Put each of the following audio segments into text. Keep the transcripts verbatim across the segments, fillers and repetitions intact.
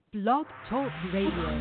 Blog Talk Radio.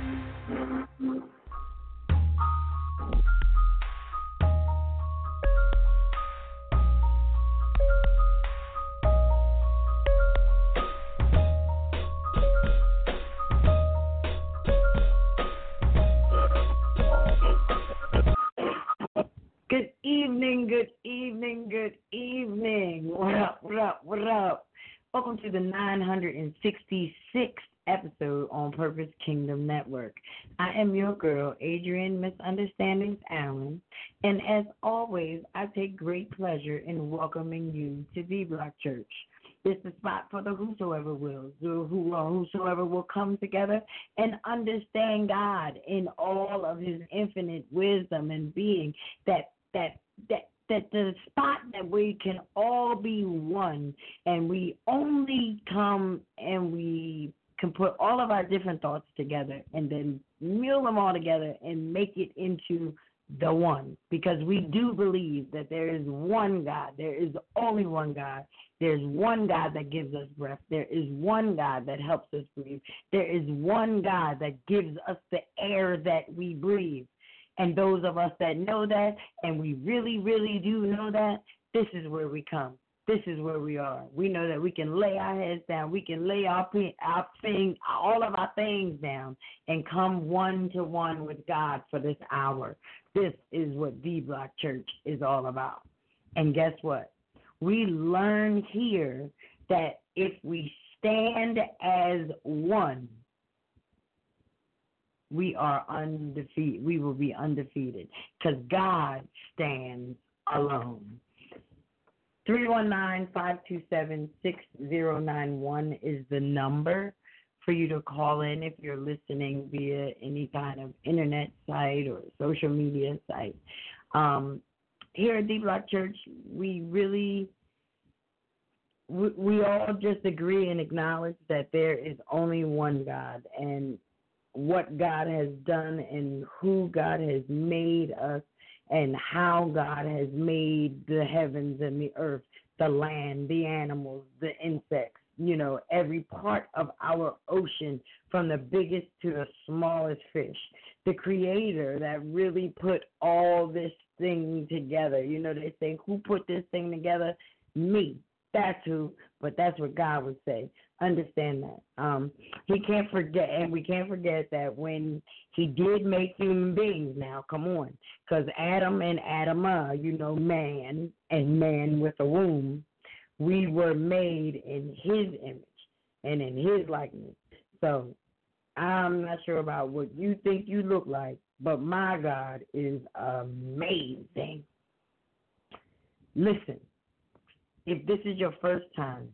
Good evening, good evening, good evening. What up, what up, what up? Welcome to the nine hundred sixty-sixth episode on Purpose Kingdom Network. I am your girl, Adrienne Misunderstandings Allen, and as always, I take great pleasure in welcoming you to D Block Church. This is the spot for the whosoever will, who or whosoever will come together and understand God in all of his infinite wisdom and being, that that that that the spot that we can all be one, and we only come and we can put all of our different thoughts together and then meal them all together and make it into the one, because we do believe that there is one God. There is only one God. There's one God that gives us breath. There is one God that helps us breathe. There is one God that gives us the air that we breathe. And those of us that know that, and we really, really do know that, this is where we come. This is where we are. We know that we can lay our heads down. We can lay our, our thing, all of our things down and come one to one with God for this hour. This is what D Block Church is all about. And guess what? We learn here that if we stand as one, we are undefeated. We will be undefeated because God stands alone. three one nine, five two seven, six zero nine one is the number for you to call in if you're listening via any kind of internet site or social media site. Um, here at D Block Church, we really, we, we all just agree and acknowledge that there is only one God, and what God has done and who God has made us and how God has made the heavens and the earth, the land, the animals, the insects, you know, every part of our ocean, from the biggest to the smallest fish. The creator that really put all this thing together. You know, they say, who put this thing together? Me. That's who, but that's what God would say. Understand that. Um, he can't forget, and we can't forget that when he did make human beings now, come on, because Adam and Adamah, you know, man and man with a womb, we were made in his image and in his likeness. So I'm not sure about what you think you look like, but my God is amazing. Listen. If this is your first time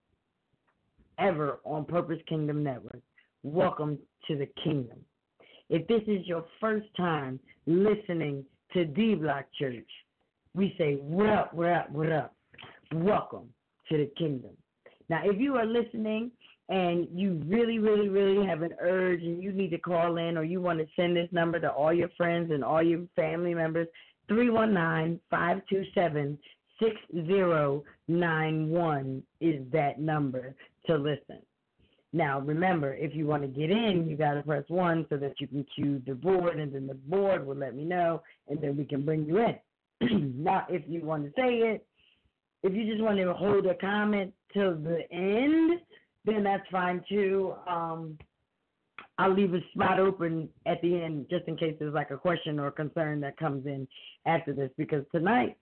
ever on Purpose Kingdom Network, welcome to the kingdom. If this is your first time listening to D Block Church, we say, what up, what up, what up? Welcome to the kingdom. Now, if you are listening and you really, really, really have an urge and you need to call in, or you want to send this number to all your friends and all your family members, three one nine, five two seven, six zero nine one is that number to listen. Now, remember, if you want to get in, you got to press one so that you can cue the board, and then the board will let me know, and then we can bring you in. Now, if you want to say it, if you just want to hold a comment till the end, then that's fine too. Um, I'll leave a spot open at the end just in case there's like a question or concern that comes in after this, because tonight,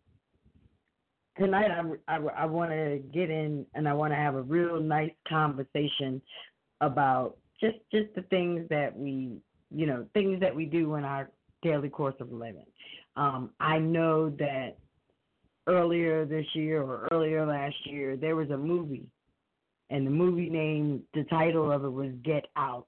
Tonight, I, I, I want to get in and I want to have a real nice conversation about just just the things that we, you know, things that we do in our daily course of living. Um, I know that earlier this year or earlier last year, there was a movie, and the movie name, the title of it was Get Out.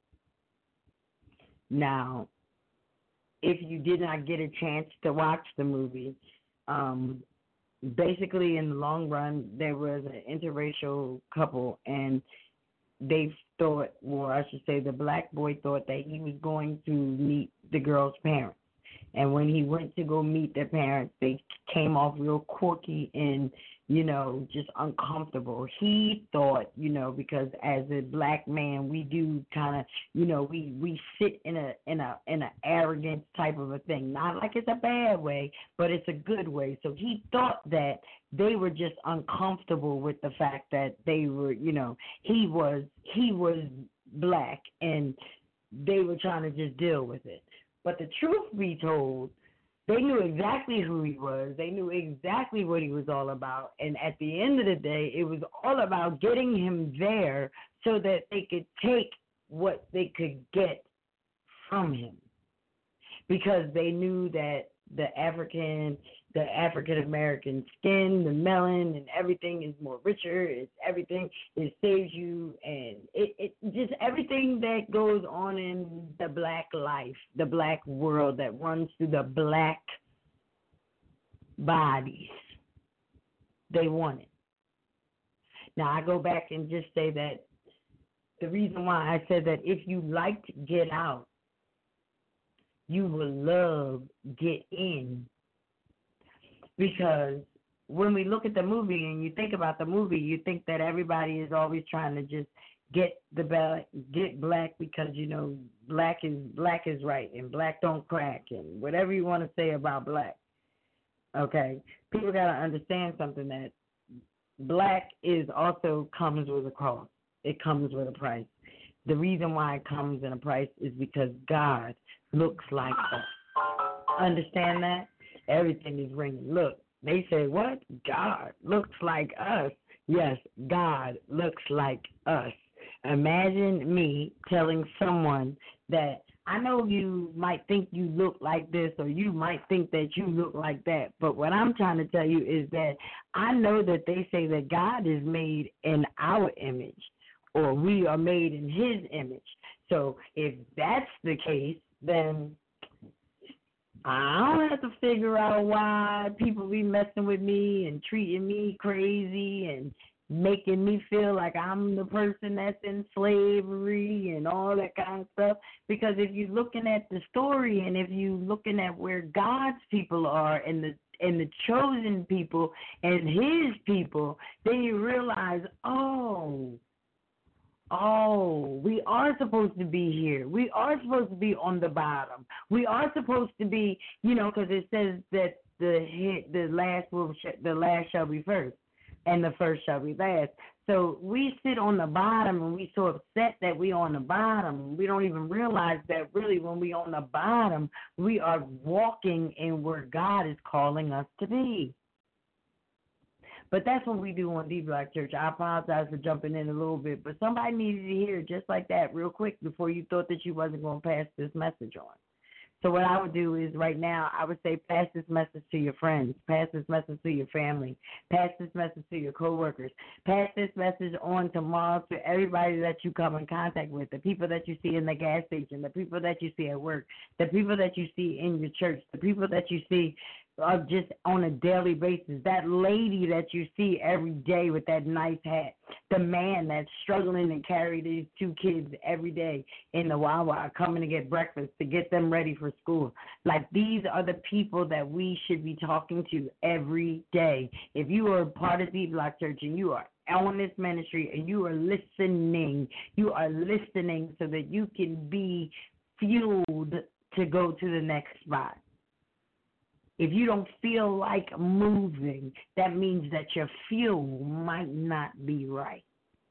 Now, if you did not get a chance to watch the movie, um, basically, in the long run, there was an interracial couple, and they thought, well, I should say the black boy thought that he was going to meet the girl's parents. And when he went to go meet their parents, they came off real quirky and, you know, just uncomfortable. He thought, you know, because as a black man, we do kind of, you know, we, we sit in a in a in a arrogant type of a thing. Not like it's a bad way, but it's a good way. So he thought that they were just uncomfortable with the fact that they were, you know, he was he was black and they were trying to just deal with it. But the truth be told, they knew exactly who he was. They knew exactly what he was all about. And at the end of the day, it was all about getting him there so that they could take what they could get from him. Because they knew that the African, the African American skin, the melanin, and everything is more richer. It's everything. It saves you, and it, it just everything that goes on in the black life, the black world that runs through the black bodies. They want it. Now I go back and just say that the reason why I said that if you liked Get Out, you will love Get In. Because when we look at the movie and you think about the movie, you think that everybody is always trying to just get the black, get black because, you know, black is black is right and black don't crack and whatever you want to say about black. Okay? People got to understand something, that black is also comes with a cost. It comes with a price. The reason why it comes in a price is because God looks like us. Understand that? Everything is ringing. Look, they say, what? God looks like us. Yes, God looks like us. Imagine me telling someone that I know you might think you look like this or you might think that you look like that, but what I'm trying to tell you is that I know that they say that God is made in our image or we are made in his image. So if that's the case, then I don't have to figure out why people be messing with me and treating me crazy and making me feel like I'm the person that's in slavery and all that kind of stuff. Because if you're looking at the story and if you're looking at where God's people are and the and the chosen people and his people, then you realize, oh, Oh, we are supposed to be here. We are supposed to be on the bottom. We are supposed to be, you know, because it says that the hit, the last will, the last shall be first, and the first shall be last. So we sit on the bottom, and we so upset that we on the bottom. We don't even realize that really when we on the bottom, we are walking in where God is calling us to be. But that's what we do on D Block Church. I apologize for jumping in a little bit, but somebody needed to hear it just like that real quick before you thought that you wasn't going to pass this message on. So what I would do is right now I would say pass this message to your friends, pass this message to your family, pass this message to your coworkers, pass this message on tomorrow to everybody that you come in contact with, the people that you see in the gas station, the people that you see at work, the people that you see in your church, the people that you see uh, just on a daily basis, that lady that you see every day with that nice hat, the man that's struggling to carry these two kids every day in the Wawa coming to get breakfast to get them ready for school. Like, these are the people that we should be talking to every day. If you are part of D Block Church and you are on this ministry and you are listening, you are listening so that you can be fueled to go to the next spot. If you don't feel like moving, that means that your fuel might not be right.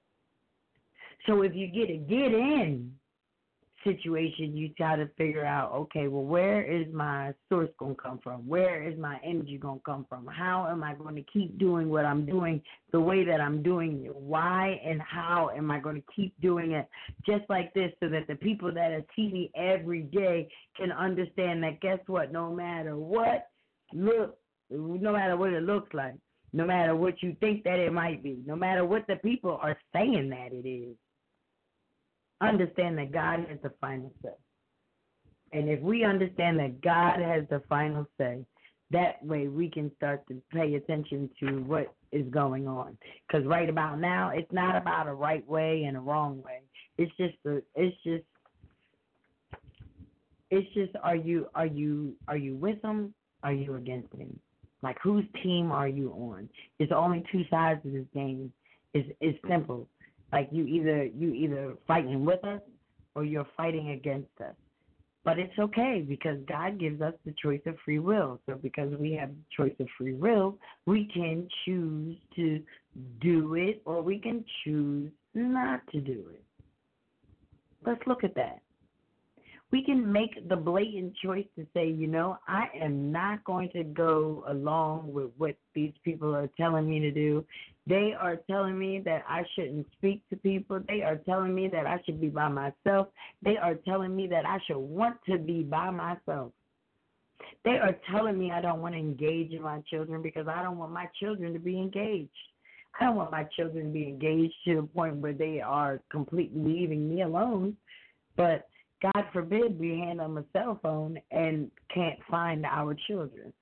So if you get a get in situation, you try to figure out, okay, well, where is my source going to come from? Where is my energy going to come from? How am I going to keep doing what I'm doing the way that I'm doing it? Why and how am I going to keep doing it just like this so that the people that are seeing me every day can understand that, guess what, no matter what, look, no matter what it looks like, no matter what you think that it might be, no matter what the people are saying that it is, understand that God has the final say. And if we understand that God has the final say, that way we can start to pay attention to what is going on. Because right about now, it's not about a right way and a wrong way. It's just a, it's just It's just, are you are you are you with them? Are you against them? Like, whose team are you on? It's only two sides of this game. It's it's simple. Like, you either you either fighting with us or you're fighting against us. But it's okay because God gives us the choice of free will. So because we have the choice of free will, we can choose to do it or we can choose not to do it. Let's look at that. We can make the blatant choice to say, you know, I am not going to go along with what these people are telling me to do. They are telling me that I shouldn't speak to people. They are telling me that I should be by myself. They are telling me that I should want to be by myself. They are telling me I don't want to engage in my children because I don't want my children to be engaged. I don't want my children to be engaged to the point where they are completely leaving me alone. But God forbid we hand them a cell phone and can't find our children.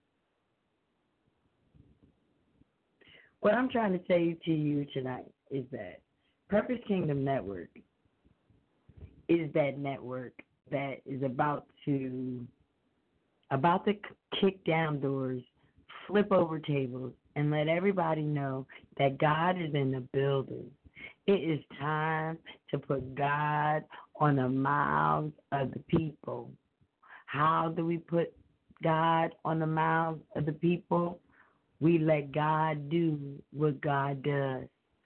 What I'm trying to say to you tonight is that Purpose Kingdom Network is that network that is about to about to kick down doors, flip over tables, and let everybody know that God is in the building. It is time to put God on the mouths of the people. How do we put God on the mouths of the people? We let God do what God does.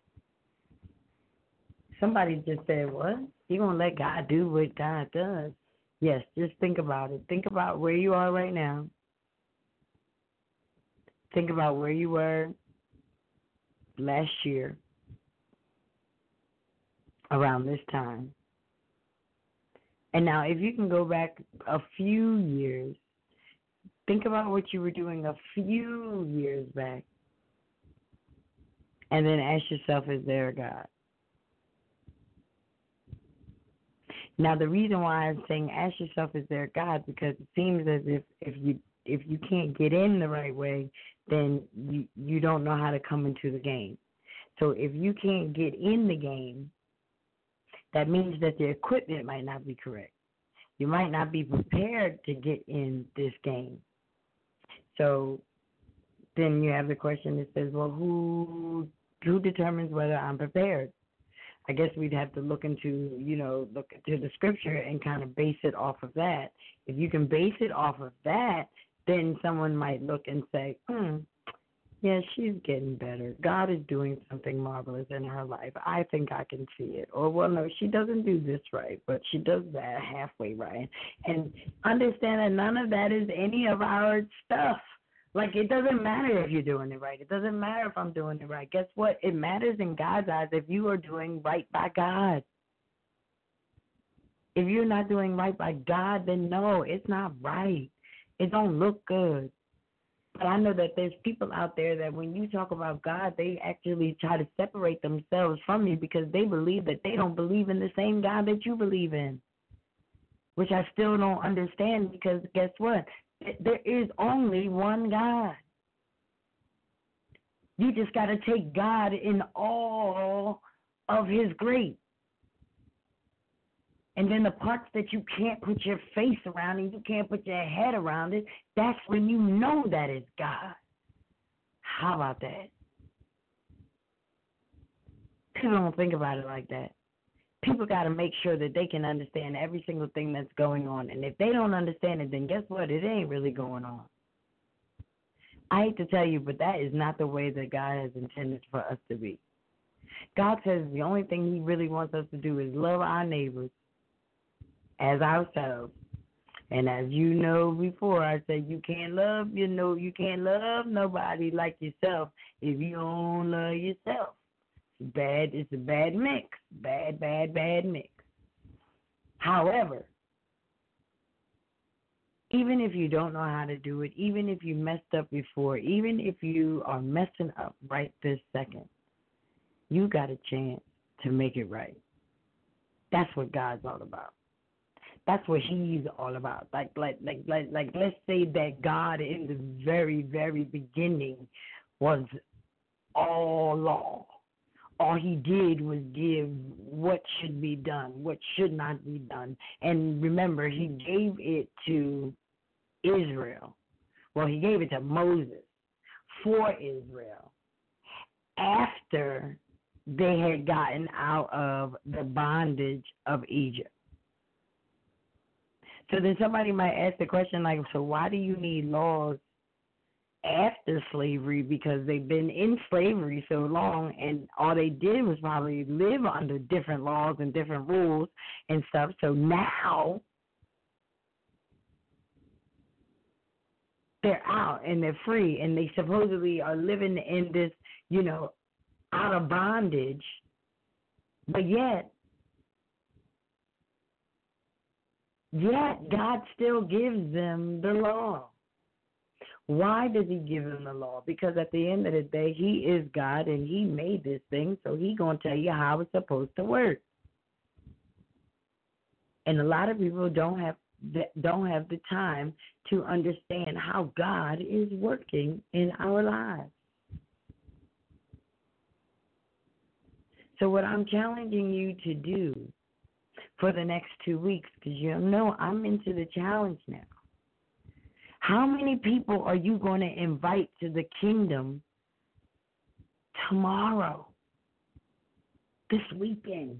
Somebody just said, what? You going to let God do what God does? Yes, just think about it. Think about where you are right now. Think about where you were last year around this time. And now if you can go back a few years, think about what you were doing a few years back, and then ask yourself, is there a God? Now, the reason why I'm saying ask yourself, is there a God, because it seems as if, if you if you can't get in the right way, then you, you don't know how to come into the game. So if you can't get in the game, that means that the equipment might not be correct. You might not be prepared to get in this game. So then you have the question that says, well, who who determines whether I'm prepared? I guess we'd have to look into, you know, look into the scripture and kind of base it off of that. If you can base it off of that, then someone might look and say, hmm, yeah, she's getting better. God is doing something marvelous in her life. I think I can see it. Or, well, no, she doesn't do this right, but she does that halfway right. And understand that none of that is any of our stuff. Like, it doesn't matter if you're doing it right. It doesn't matter if I'm doing it right. Guess what? It matters in God's eyes if you are doing right by God. If you're not doing right by God, then no, it's not right. It don't look good. But I know that there's people out there that when you talk about God, they actually try to separate themselves from you because they believe that they don't believe in the same God that you believe in, which I still don't understand because guess what? There is only one God. You just got to take God in all of his grace. And then the parts that you can't put your face around and you can't put your head around it, that's when you know that it's God. How about that? People don't think about it like that. People got to make sure that they can understand every single thing that's going on. And if they don't understand it, then guess what? It ain't really going on. I hate to tell you, but that is not the way that God has intended for us to be. God says the only thing he really wants us to do is love our neighbors as ourselves. And as you know before, I said you can't love, you know, you can't love nobody like yourself if you don't love yourself. It's bad, it's a bad mix. Bad, bad, bad mix. However, even if you don't know how to do it, even if you messed up before, even if you are messing up right this second, you got a chance to make it right. That's what God's all about. That's what he's all about. Like, like, like, like, like, let's say that God in the very, very beginning was all law. All he did was give what should be done, what should not be done. And remember, he gave it to Israel. Well, he gave it to Moses for Israel after they had gotten out of the bondage of Egypt. So then somebody might ask the question, like, so why do you need laws after slavery? Because they've been in slavery so long, and all they did was probably live under different laws and different rules and stuff. So now they're out and they're free, and they supposedly are living in this, you know, out of bondage, but yet, yet God still gives them the law. Why does he give them the law? Because at the end of the day, he is God, and he made this thing, so he's going to tell you how it's supposed to work. And a lot of people don't have don't have the time to understand how God is working in our lives. So what I'm challenging you to do for the next two weeks, because you know I'm into the challenge now. How many people are you going to invite to the kingdom tomorrow, this weekend?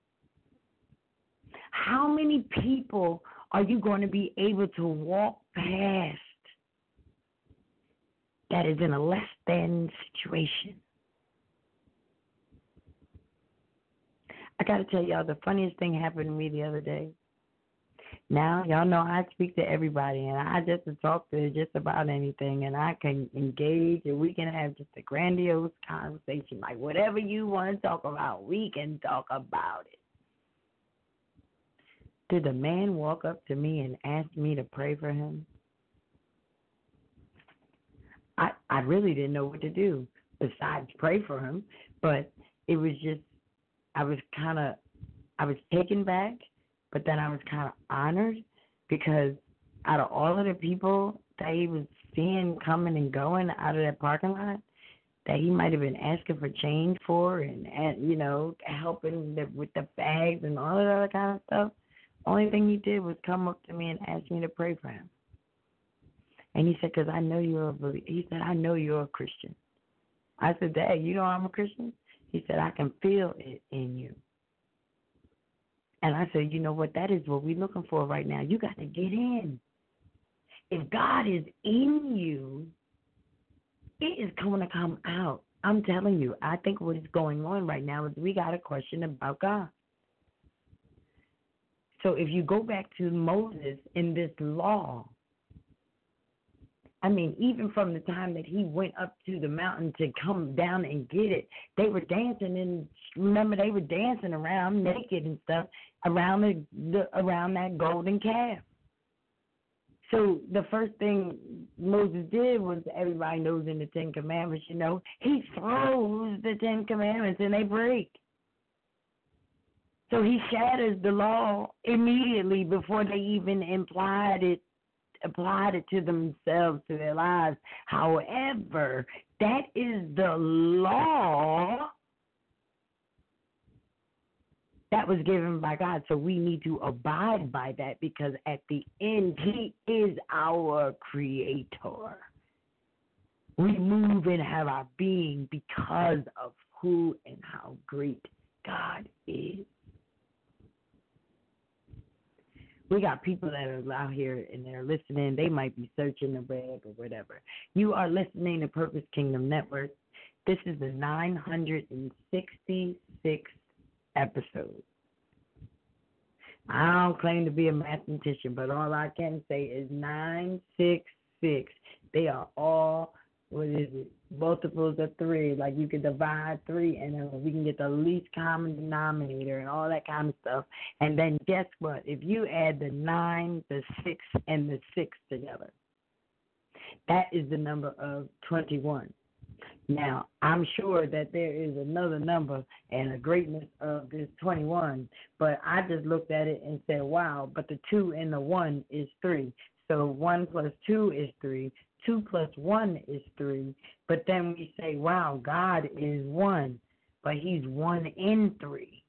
How many people are you going to be able to walk past that is in a less than situation? I got to tell y'all, the funniest thing happened to me the other day. Now, y'all know I speak to everybody, and I just talk to just about anything, and I can engage, and we can have just a grandiose conversation. Like, whatever you want to talk about, we can talk about it. Did the man walk up to me and ask me to pray for him? I, I really didn't know what to do besides pray for him, but it was just, I was kind of, I was taken back, but then I was kind of honored because out of all of the people that he was seeing coming and going out of that parking lot, that he might have been asking for change for and, and you know, helping the, with the bags and all that other kind of stuff, only thing he did was come up to me and ask me to pray for him. And he said, because I know you're a believer. He said, I know you're a Christian. I said, Dad, you know I'm a Christian? He said, I can feel it in you. And I said, you know what? That is what we're looking for right now. You got to get in. If God is in you, it is going to come out. I'm telling you, I think what is going on right now is we got a question about God. So if you go back to Moses in this law, I mean, even from the time that he went up to the mountain to come down and get it, they were dancing, and remember, they were dancing around naked and stuff around the, the around that golden calf. So the first thing Moses did was, everybody knows in the Ten Commandments, you know, he throws the Ten Commandments and they break. So he shatters the law immediately before they even implied it, applied it to themselves, to their lives. However, that is the law that was given by God. So we need to abide by that, because at the end, he is our creator. We move and have our being because of who and how great God is. We got people that are out here and they're listening. They might be searching the web or whatever. You are listening to Purpose Kingdom Network. This is the nine hundred sixty-sixth episode. I don't claim to be a mathematician, but all I can say is nine six six. They are all, what is it, multiples of three. Like you can divide three, and then we can get the least common denominator and all that kind of stuff. And then guess what? If you add the nine, the six, and the six together, that is the number of twenty-one. Now, I'm sure that there is another number and a greatness of this twenty-one, but I just looked at it and said, wow, but the two and the one is three. So one plus two is three. Two plus one is three. But then we say, wow, God is one. but he's one in three.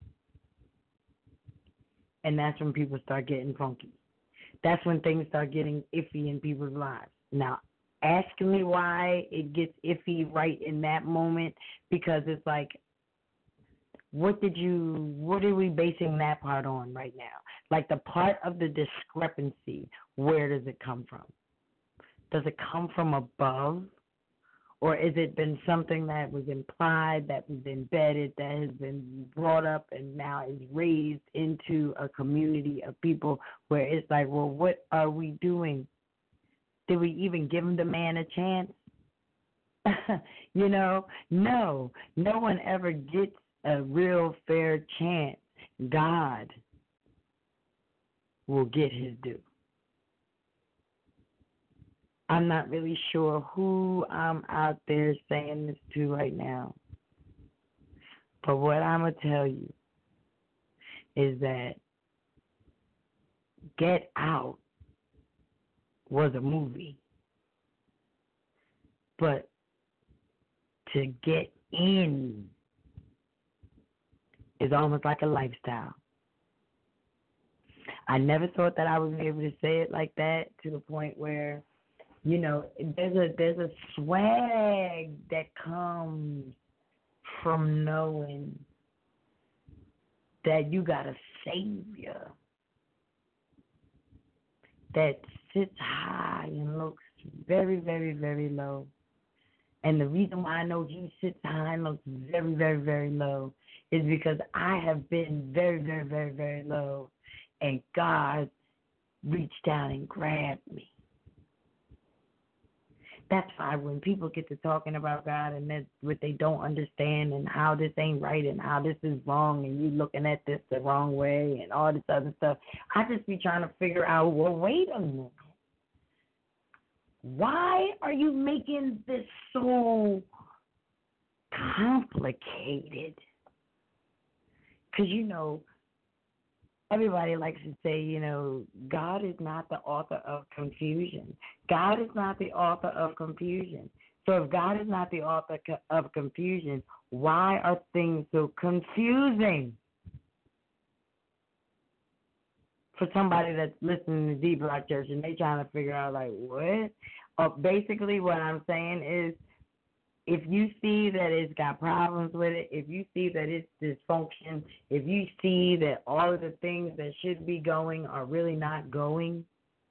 And that's when people start getting funky. That's when things start getting iffy in people's lives. Now, ask me why it gets iffy right in that moment, because it's like, what did you, what are we basing that part on right now? Like the part of the discrepancy, where does it come from? Does it come from above? Or has it been something that was implied, that was embedded, that has been brought up and now is raised into a community of people where it's like, well, what are we doing? Did we even give the man a chance? You know, no. No one ever gets a real fair chance. God will get his due. I'm not really sure who I'm out there saying this to right now. But what I'm going to tell you is that Get Out was a movie. But to get in is almost like a lifestyle. I never thought that I would be able to say it like that, to the point where, you know, there's a there's a swag that comes from knowing that you got a Savior that sits high and looks very, very, very low. And the reason why I know he sits high and looks very, very, very low is because I have been very, very, very, very low, and God reached down and grabbed me. That's why when people get to talking about God and that's what they don't understand and how this ain't right and how this is wrong and you looking at this the wrong way and all this other stuff, I just be trying to figure out, well, wait a minute. Why are you making this so complicated? Because, you know, everybody likes to say, you know, God is not the author of confusion. God is not the author of confusion. So if God is not the author of confusion, why are things so confusing? For somebody that's listening to D Block Church and they trying to figure out, like, what? Uh, basically what I'm saying is, if you see that it's got problems with it, if you see that it's dysfunction, if you see that all of the things that should be going are really not going,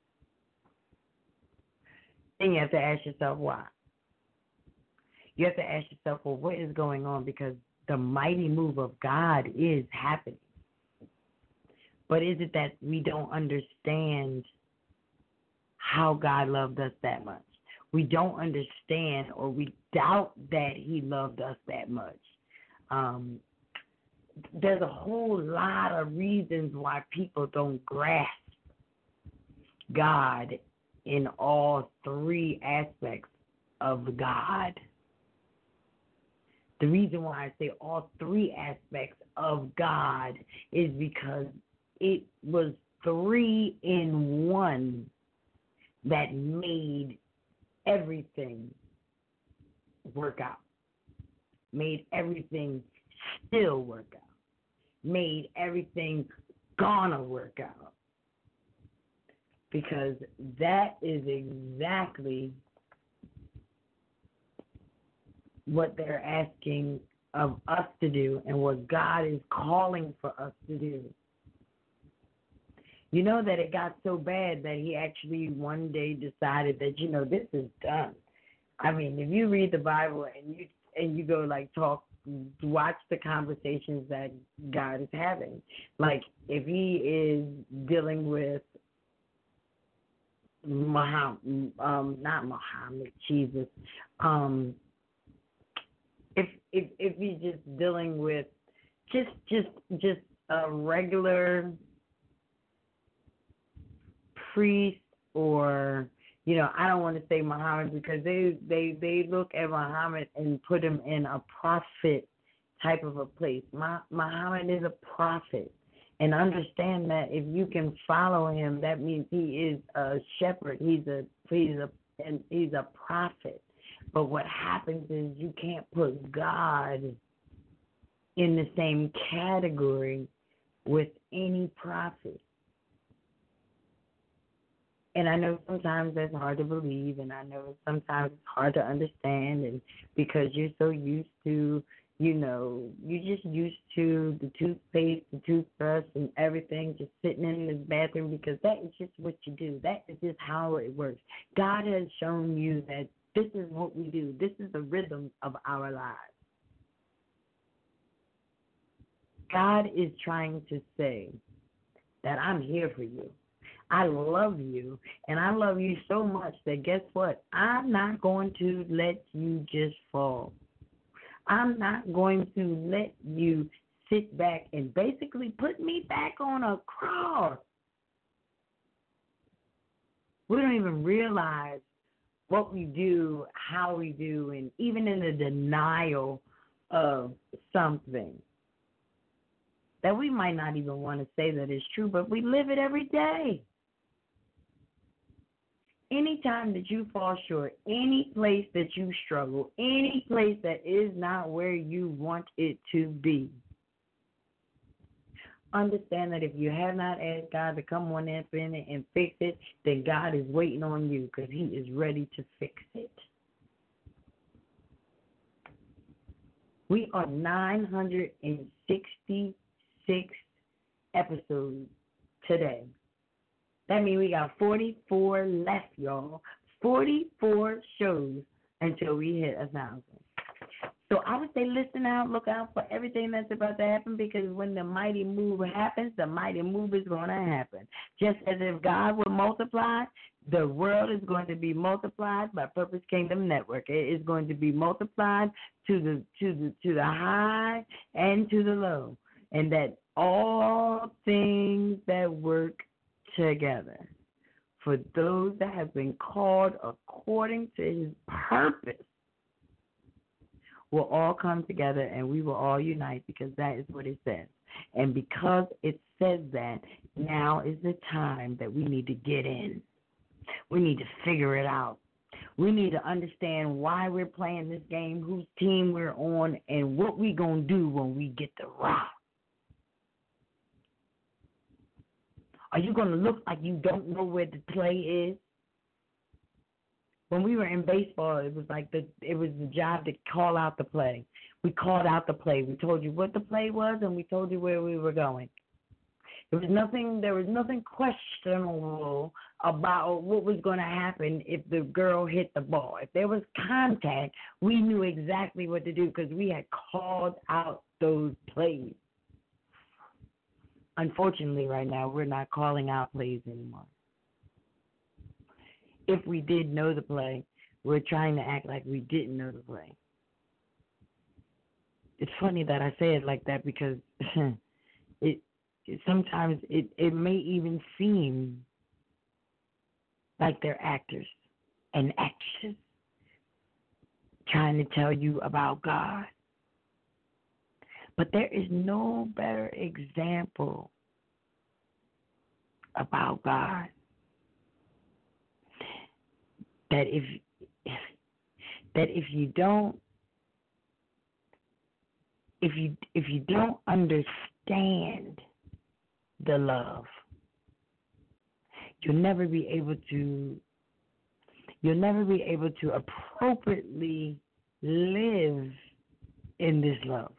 then you have to ask yourself why. You have to ask yourself, well, what is going on? Because the mighty move of God is happening. But is it that we don't understand how God loved us that much? We don't understand, or we doubt that he loved us that much. Um, there's a whole lot of reasons why people don't grasp God in all three aspects of God. The reason why I say all three aspects of God is because it was three in one that made everything work out, made everything still work out, made everything gonna work out. Because that is exactly what they're asking of us to do and what God is calling for us to do. You know that it got so bad that he actually one day decided that, you know, this is done. I mean, if you read the Bible and you and you go like talk, watch the conversations that God is having. Like if he is dealing with Muhammad, um, not Muhammad, Jesus. Um, if if if he's just dealing with just just just a regular priest, or, you know, I don't want to say Muhammad because they, they, they look at Muhammad and put him in a prophet type of a place. Muhammad is a prophet. And understand that if you can follow him, that means he is a shepherd. He's a he's a and he's a prophet. But what happens is you can't put God in the same category with any prophet. And I know sometimes that's hard to believe, and I know sometimes it's hard to understand, and because you're so used to, you know, you're just used to the toothpaste, the toothbrush, and everything just sitting in the bathroom because that is just what you do. That is just how it works. God has shown you that this is what we do. This is the rhythm of our lives. God is trying to say that I'm here for you. I love you, and I love you so much that guess what? I'm not going to let you just fall. I'm not going to let you sit back and basically put me back on a cross. We don't even realize what we do, how we do, and even in the denial of something that we might not even want to say that is true, but we live it every day. Anytime that you fall short, any place that you struggle, any place that is not where you want it to be, understand that if you have not asked God to come on in and fix it, then God is waiting on you because he is ready to fix it. We are nine hundred sixty-six episodes today. That means we got forty-four left, y'all. forty-four shows until we hit a thousand. So I would say listen out, look out for everything that's about to happen, because when the mighty move happens, the mighty move is going to happen. Just as if God would multiply, the world is going to be multiplied by Purpose Kingdom Network. It is going to be multiplied to the to the to the high and to the low, and that all things that work together for those that have been called according to his purpose will all come together, and we will all unite, because that is what it says. And because it says that, now is the time that we need to get in. We need to figure it out. We need to understand why we're playing this game, whose team we're on, and what we're going to do when we get the rock. Are you going to look like you don't know where the play is? When we were in baseball, it was like the it was the job to call out the play. We called out the play. We told you what the play was, and we told you where we were going. There was nothing. There was nothing questionable about what was going to happen if the girl hit the ball. If there was contact, we knew exactly what to do because we had called out those plays. Unfortunately, right now, we're not calling out plays anymore. If we did know the play, we're trying to act like we didn't know the play. It's funny that I say it like that because it, it sometimes it, it may even seem like they're actors and actresses trying to tell you about God. But there is no better example about God that if that if you don't if you if you don't understand the love, you'll never be able to you'll never be able to appropriately live in this love.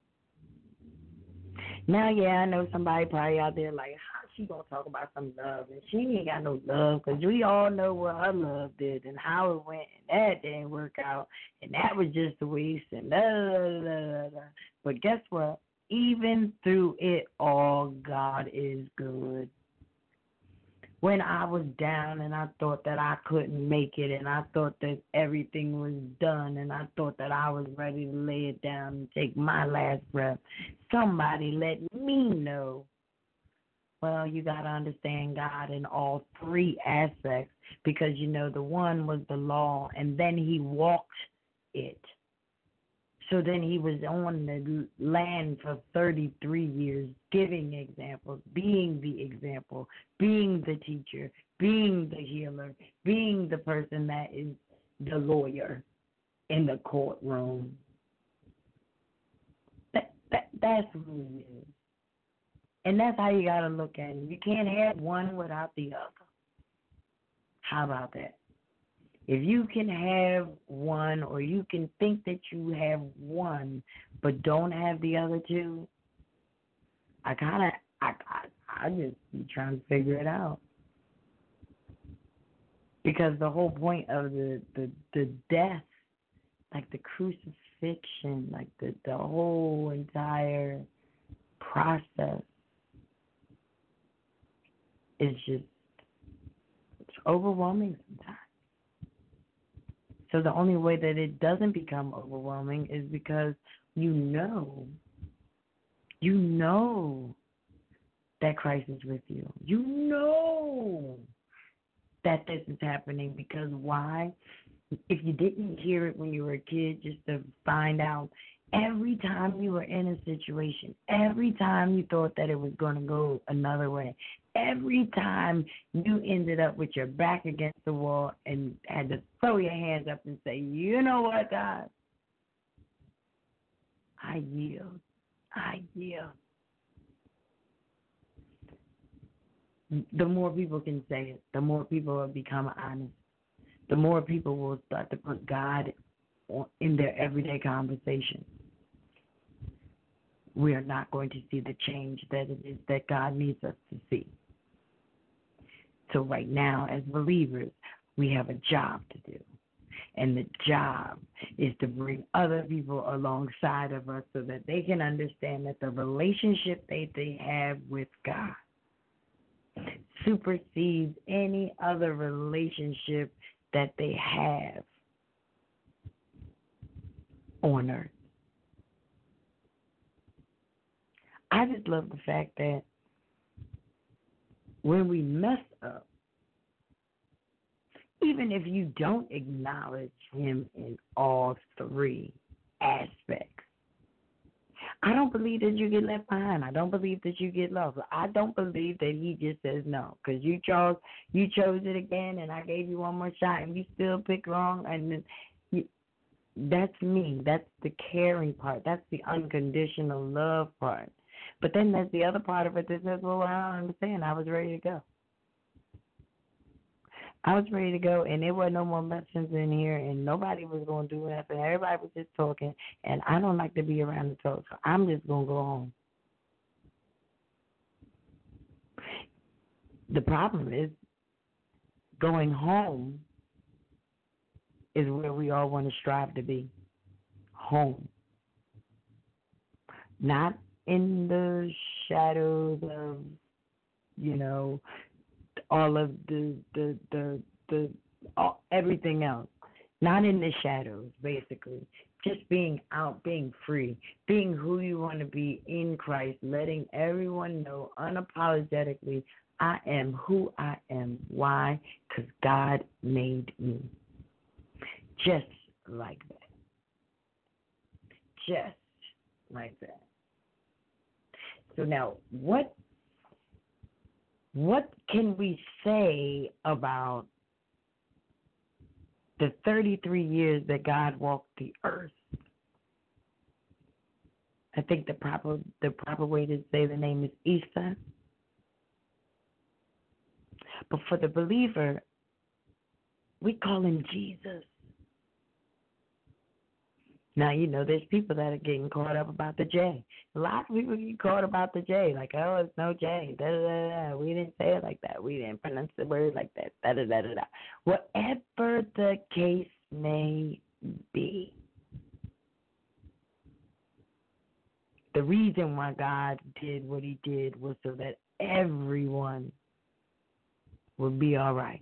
Now, yeah, I know somebody probably out there like, how she going to talk about some love? And she ain't got no love, because we all know what her love did and how it went, and that didn't work out, and that was just a waste, and da, da, da, da. But guess what? Even through it all, God is good. When I was down and I thought that I couldn't make it and I thought that everything was done and I thought that I was ready to lay it down and take my last breath, somebody let me know, well, you got to understand God in all three aspects, because, you know, the one was the law and then he walked it. So then he was on the land for thirty-three years, giving examples, being the example, being the teacher, being the healer, being the person that is the lawyer in the courtroom. That, That, that's who he is. And that's how you got to look at him. You can't have one without the other. How about that? If you can have one, or you can think that you have one but don't have the other two, I kind of, I, I, I just be trying to figure it out. Because the whole point of the, the, the death, like the crucifixion, like the, the whole entire process is just, it's overwhelming sometimes. So the only way that it doesn't become overwhelming is because you know, you know that Christ is with you. You know that this is happening, because why? If you didn't hear it when you were a kid, just to find out, every time you were in a situation, every time you thought that it was going to go another way, every time you ended up with your back against the wall and had to throw your hands up and say, you know what, God? I yield. I yield. The more people can say it, the more people will become honest. The more people will start to put God in their everyday conversation. We are not going to see the change that it is that God needs us to see. So right now, as believers, we have a job to do. And the job is to bring other people alongside of us so that they can understand that the relationship that they have with God supersedes any other relationship that they have on earth. I just love the fact that when we mess up, even if you don't acknowledge him in all three aspects, I don't believe that you get left behind. I don't believe that you get lost. I don't believe that he just says no, because you chose you chose it again, and I gave you one more shot, and you still pick wrong. And then you, that's me. That's the caring part. That's the unconditional love part. But then there's the other part of it that says, well, I don't understand. I was ready to go. I was ready to go, and there were no more lessons in here, and nobody was going to do nothing. Everybody was just talking, and I don't like to be around the talk, so I'm just going to go home. The problem is going home is where we all want to strive to be, home. Not in the shadows of, you know, all of the the the the all, everything else, not in the shadows. Basically, just being out, being free, being who you want to be in Christ, letting everyone know unapologetically, I am who I am. Why? Because God made me just like that, just like that. So now, what what can we say about the thirty-three years that God walked the earth? I think the proper the proper way to say the name is Easter. But for the believer, we call him Jesus. Now, you know, there's people that are getting caught up about the J. A lot of people get caught about the J, like, oh, it's no J. Da, da, da, da. We didn't say it like that. We didn't pronounce the word like that. Da, da, da, da, da. Whatever the case may be, the reason why God did what he did was so that everyone would be all right.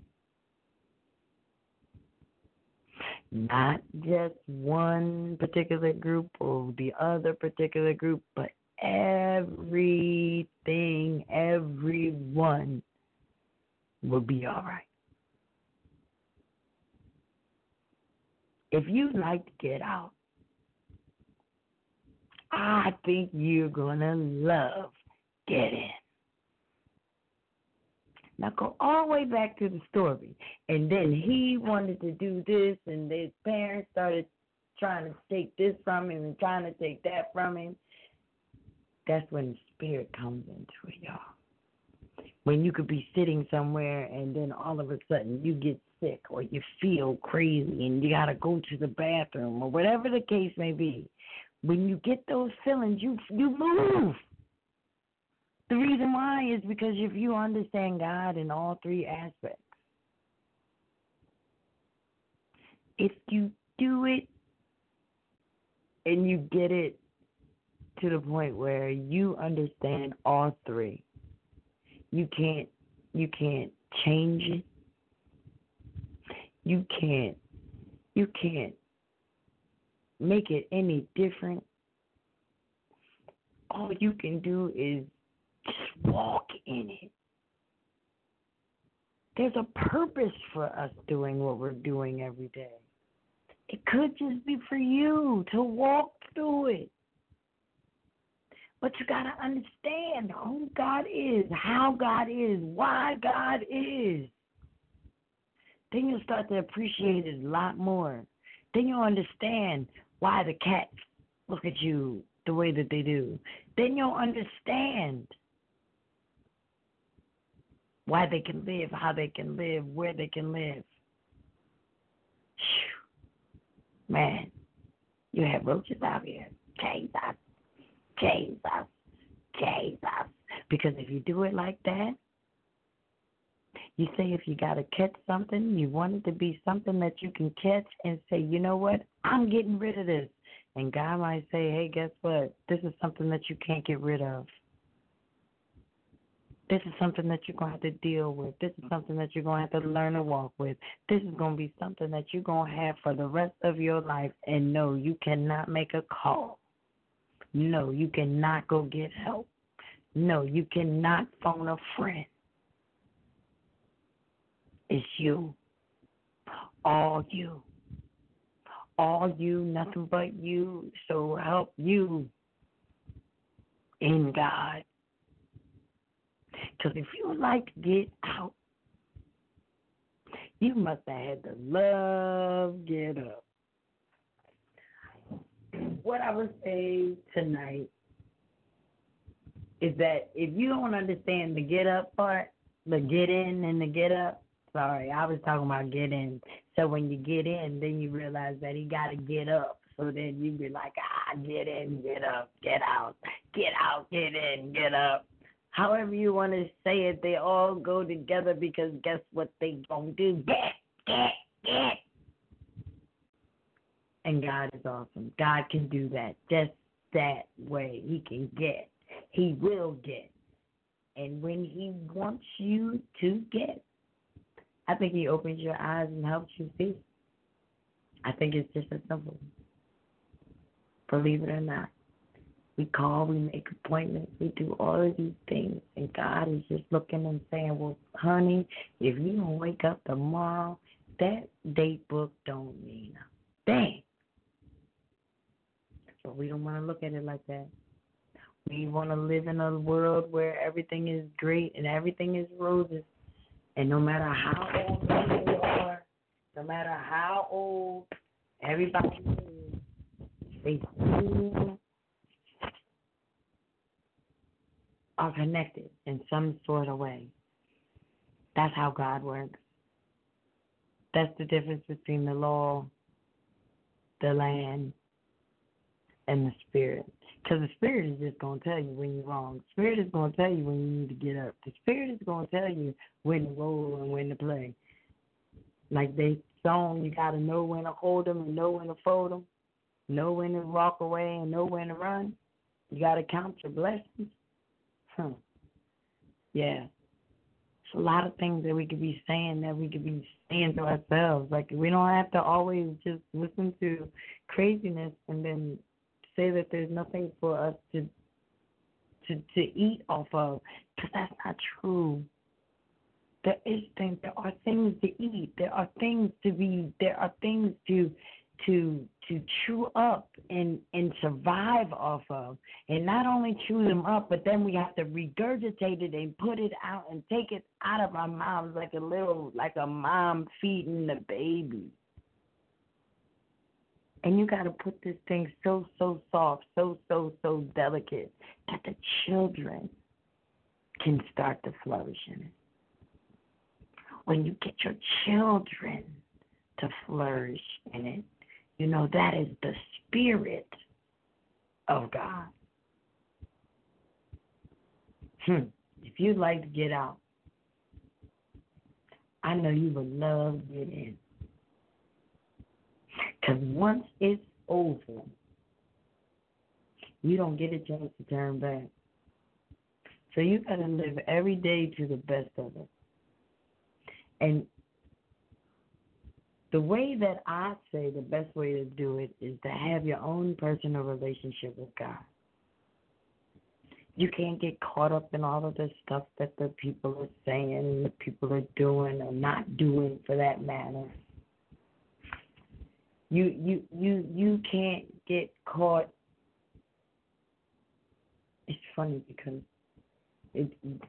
Not just one particular group or the other particular group, but everything, everyone will be all right. If you'd like to get out, I think you're going to love Get In. Now go all the way back to the story. And then he wanted to do this, and his parents started trying to take this from him and trying to take that from him. That's when the spirit comes into it, y'all. When you could be sitting somewhere and then all of a sudden you get sick or you feel crazy and you got to go to the bathroom or whatever the case may be. When you get those feelings, you you move. The reason why is because if you understand God in all three aspects, if you do it and you get it to the point where you understand all three, you can't you can't change it. You can't you can't make it any different. All you can do is just walk in it. There's a purpose for us doing what we're doing every day. It could just be for you to walk through it. But you got to understand who God is, how God is, why God is. Then you'll start to appreciate it a lot more. Then you'll understand why the cats look at you the way that they do. Then you'll understand why they can live, how they can live, where they can live. Man, you have roaches out here. Jesus, Jesus, Jesus. Because if you do it like that, you say if you got to catch something, you want it to be something that you can catch and say, you know what, I'm getting rid of this. And God might say, hey, guess what? This is something that you can't get rid of. This is something that you're going to have to deal with. This is something that you're going to have to learn to walk with. This is going to be something that you're going to have for the rest of your life. And no, you cannot make a call. No, you cannot go get help. No, you cannot phone a friend. It's you. All you. All you, nothing but you. So help you in God. Because if you like to get out, you must have had to love get up. What I would say tonight is that if you don't understand the get up part, the get in and the get up, sorry, I was talking about get in. So when you get in, then you realize that he got to get up. So then you be like, ah, get in, get up, get out, get out, get in, get up. However you want to say it, they all go together because guess what they gonna do? Get, get, get. And God is awesome. God can do that just that way. He can get. He will get. And when he wants you to get, I think he opens your eyes and helps you see. I think it's just as simple. Believe it or not. We call, we make appointments, we do all of these things, and God is just looking and saying, well, honey, if you don't wake up tomorrow, that date book don't mean a thing. But we don't want to look at it like that. We want to live in a world where everything is great and everything is roses. And no matter how old you are, no matter how old everybody is, they still are connected in some sort of way. That's how God works. That's the difference between the law, the land, and the spirit. Because the spirit is just going to tell you when you're wrong. The spirit is going to tell you when you need to get up. The spirit is going to tell you when to roll and when to play. Like they song, you got to know when to hold them and know when to fold them, know when to walk away and know when to run. You got to count your blessings. Huh. Yeah. It's a lot of things that we could be saying that we could be saying to ourselves. Like, we don't have to always just listen to craziness and then say that there's nothing for us to to, to eat off of, because that's not true. There is things. There are things to eat. There are things to be. There are things to to to chew up and and survive off of, and not only chew them up, but then we have to regurgitate it and put it out and take it out of our mouths like a little, like a mom feeding the baby. And you got to put this thing so, so soft, so, so, so delicate that the children can start to flourish in it. When you get your children to flourish in it, you know that is the Spirit of God. Hmm. If you'd like to get out, I know you would love to get in. Because once it's over, you don't get a chance to turn back. So you got to live every day to the best of it. And the way that I say the best way to do it is to have your own personal relationship with God. You can't get caught up in all of the stuff that the people are saying and the people are doing or not doing for that matter. You you you you can't get caught. It's funny because it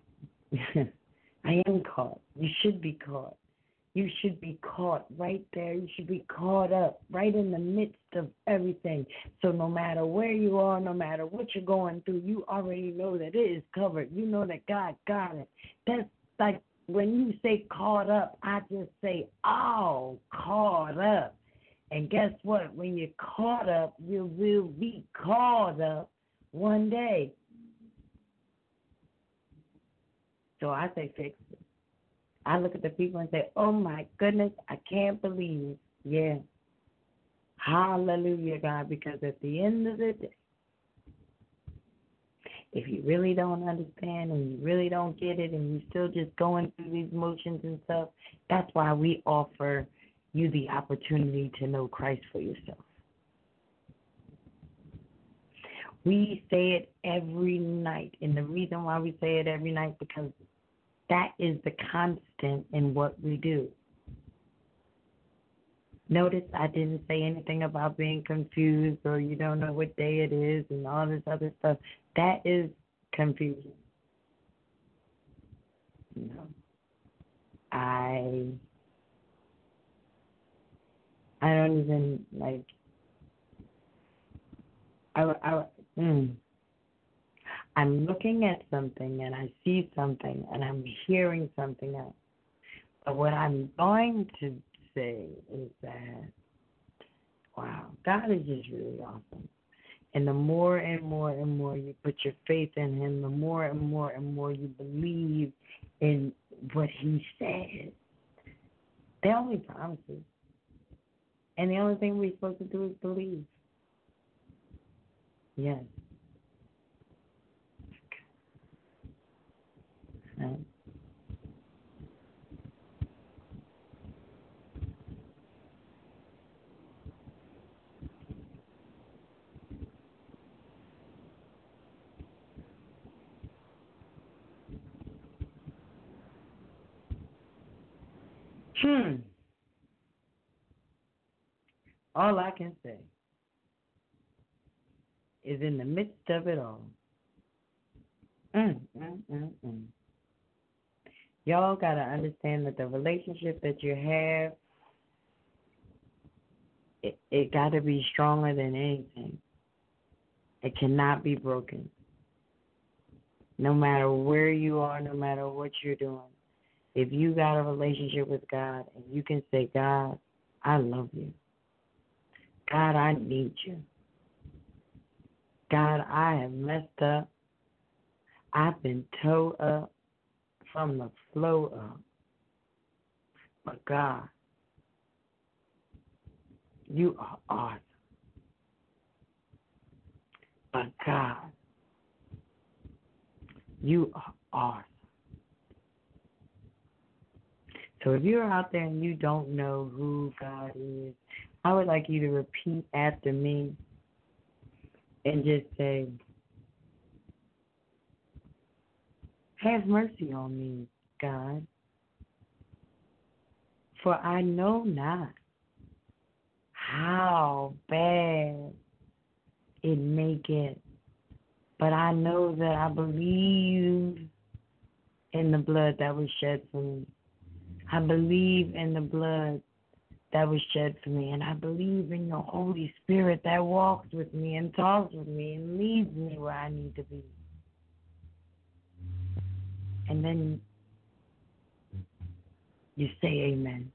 I am caught. You should be caught. You should be caught right there. You should be caught up right in the midst of everything. So no matter where you are, no matter what you're going through, you already know that it is covered. You know that God got it. That's like when you say caught up, I just say, oh, caught up. And guess what? When you're caught up, you will be caught up one day. So I say fix it. I look at the people and say, oh, my goodness, I can't believe it. Yeah. Hallelujah, God, because at the end of the day, if you really don't understand and you really don't get it and you're still just going through these motions and stuff, that's why we offer you the opportunity to know Christ for yourself. We say it every night, and the reason why we say it every night because that is the constant in what we do. Notice I didn't say anything about being confused or you don't know what day it is and all this other stuff. That is confusion. You know, I I don't even like. I I mm, I'm looking at something and I see something and I'm hearing something else. But what I'm going to say is that, wow, God is just really awesome. And the more and more and more you put your faith in Him, the more and more and more you believe in what He said. They're only promises. And the only thing we're supposed to do is believe. Yes. Right. Hmm. All I can say is in the midst of it all. Mm, mm, mm, mm. Y'all got to understand that the relationship that you have, it, it got to be stronger than anything. It cannot be broken. No matter where you are, no matter what you're doing. If you got a relationship with God and you can say, God, I love you. God, I need you. God, I have messed up. I've been towed up from the flow up. But God, you are awesome. But God, you are awesome. So if you're out there and you don't know who God is, I would like you to repeat after me and just say, have mercy on me, God, for I know not how bad it may get, but I know that I believe in the blood that was shed for me. I believe in the blood that was shed for me. And I believe in the Holy Spirit that walks with me and talks with me and leads me where I need to be. And then you say amen.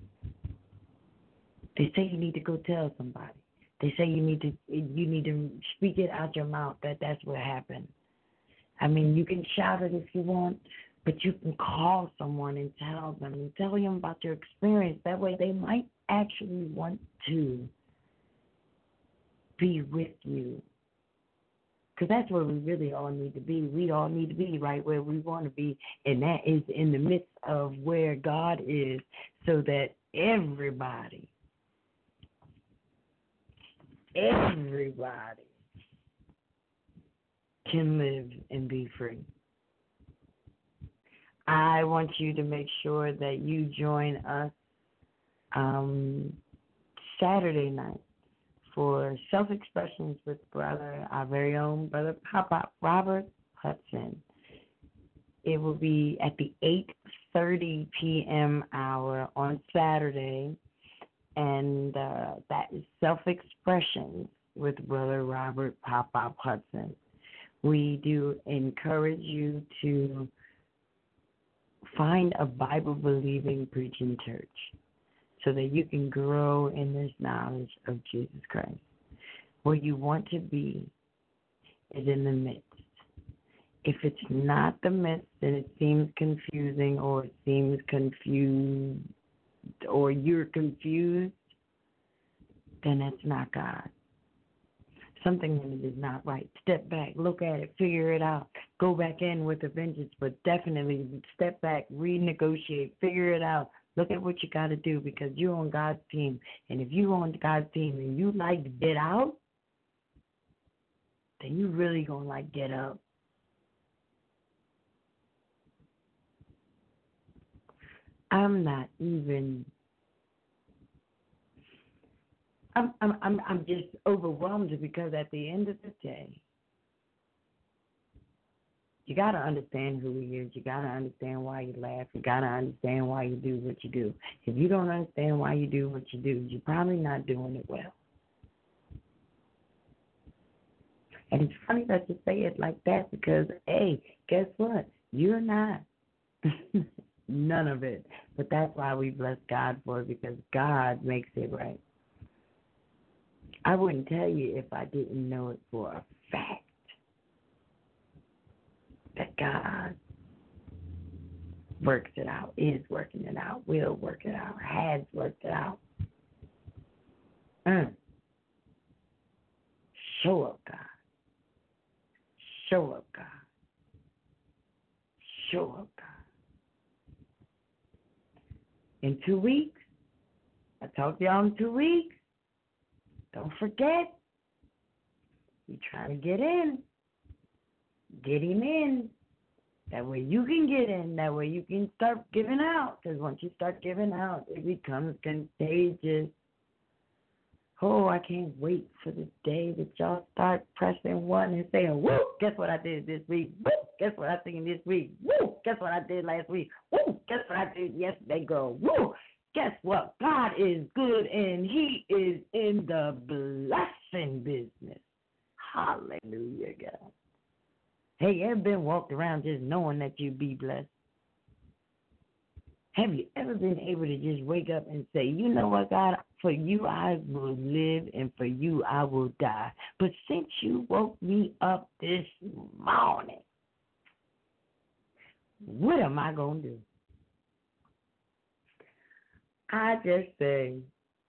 They say you need to go tell somebody. They say you need to you need to speak it out your mouth that that's what happened. I mean, you can shout it if you want, but you can call someone and tell them and tell them about your experience. That way they might actually want to be with you. Because that's where we really all need to be. We all need to be right where we want to be, and that is in the midst of where God is, so that everybody, everybody can live and be free. I want you to make sure that you join us um, Saturday night for Self-Expressions with brother, our very own brother Papa Robert Hudson. It will be at the eight thirty p.m. hour on Saturday, and uh, that is Self-Expressions with brother Robert Papa Hudson. We do encourage you to find a Bible-believing preaching church so that you can grow in this knowledge of Jesus Christ. Where you want to be is in the midst. If it's not the midst and it seems confusing or it seems confused or you're confused, then that's not God. Something in it is not right. Step back, look at it, figure it out. Go back in with a vengeance, but definitely step back, renegotiate, figure it out. Look at what you got to do because you're on God's team. And if you're on God's team and you like to get out, then you really going to like get up. I'm not even... I'm I'm I'm I'm just overwhelmed because at the end of the day, you gotta understand who he is. You gotta understand why you laugh. You gotta understand why you do what you do. If you don't understand why you do what you do, you're probably not doing it well. And it's funny that you say it like that because, hey, guess what? You're not. None of it. But that's why we bless God for it, because God makes it right. I wouldn't tell you if I didn't know it for a fact that God works it out, is working it out, will work it out, has worked it out. Mm. Show up, God. Show up, God. Show up, God. In two weeks, I talked to y'all in two weeks. Don't forget, you trying to get in, get him in. That way you can get in. That way you can start giving out. Because once you start giving out, it becomes contagious. Oh, I can't wait for the day that y'all start pressing one and saying, woo, guess what I did this week? Woo, guess what I seen this week? Woo, guess what I did last week? Woo, guess what I did yesterday, girl? Woo. Guess what? God is good, and he is in the blessing business. Hallelujah, God. Hey, you ever been walked around just knowing that you be blessed? Have you ever been able to just wake up and say, you know what, God, for you I will live, and for you I will die. But since you woke me up this morning, what am I going to do? I just say,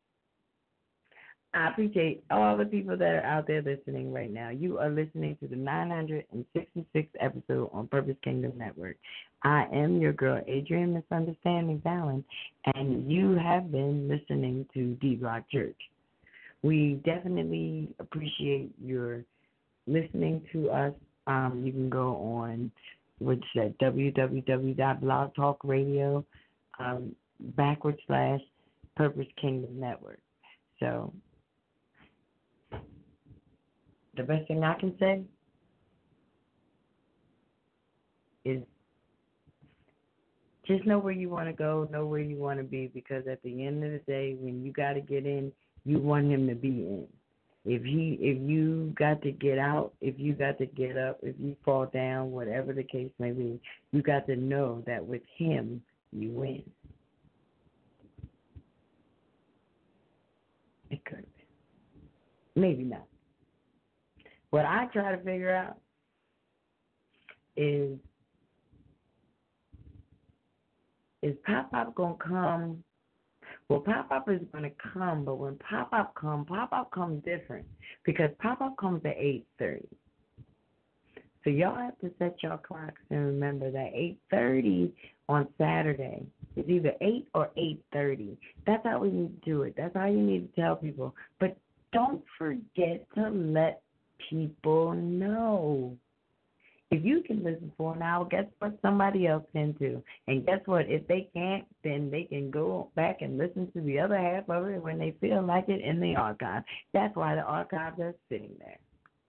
I appreciate all the people that are out there listening right now. You are listening to the nine hundred sixty-sixth episode on Purpose Kingdom Network. I am your girl, Adrienne Misunderstanding Fallon, and you have been listening to D-Block Church. We definitely appreciate your listening to us. Um, you can go on, what's that, w w w dot blog talk radio um, backward slash Purpose Kingdom Network. So the best thing I can say is just know where you want to go, know where you want to be, because at the end of the day, when you got to get in, you want him to be in. If he, if you got to get out, if you got to get up, if you fall down, whatever the case may be, you got to know that with him, you win. It could have been. Maybe not. What I try to figure out is, is Pop-Pop going to come? Well, Pop-Pop is going to come, but when Pop-Pop comes, Pop-Pop comes different, because Pop-Pop comes at eight thirty. So y'all have to set your clocks and remember that eight thirty on Saturday is either eight or eight thirty. That's how we need to do it. That's how you need to tell people. But don't forget to let people know. If you can listen for an hour, guess what? Somebody else can too. And guess what? If they can't, then they can go back and listen to the other half of it when they feel like it in the archive. That's why the archives are sitting there.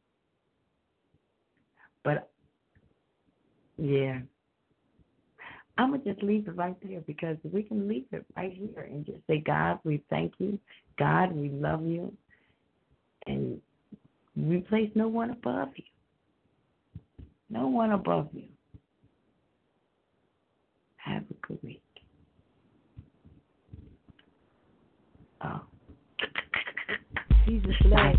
But, yeah, I'm going to just leave it right there, because we can leave it right here and just say, God, we thank you. God, we love you. And we place no one above you. No one above you. Have a good week. Oh. Jesus bless.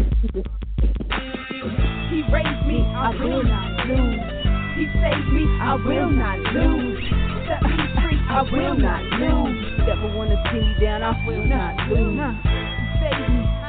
He raised me, I will not lose. He saved me, I will not lose. Set me free, I will not lose. Never wanna see me down, I will not lose. He saved me.